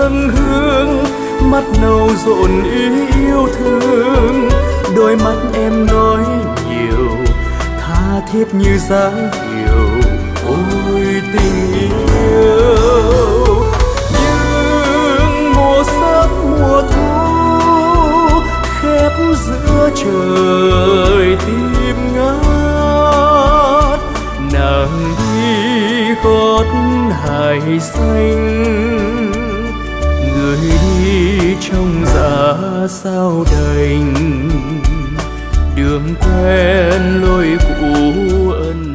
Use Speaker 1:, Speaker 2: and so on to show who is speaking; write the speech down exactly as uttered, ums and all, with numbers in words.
Speaker 1: dâng hương, mắt nâu rộn ý yêu thương. Đôi mắt em nói nhiều, tha thiết như dáng chiều. Ôi tình yêu, nhưng mùa sớm mùa thu khép giữa trời tim ngát. Nàng đi gót hải xanh, người đi trong giá sao đành. Đường quen lối cũ ân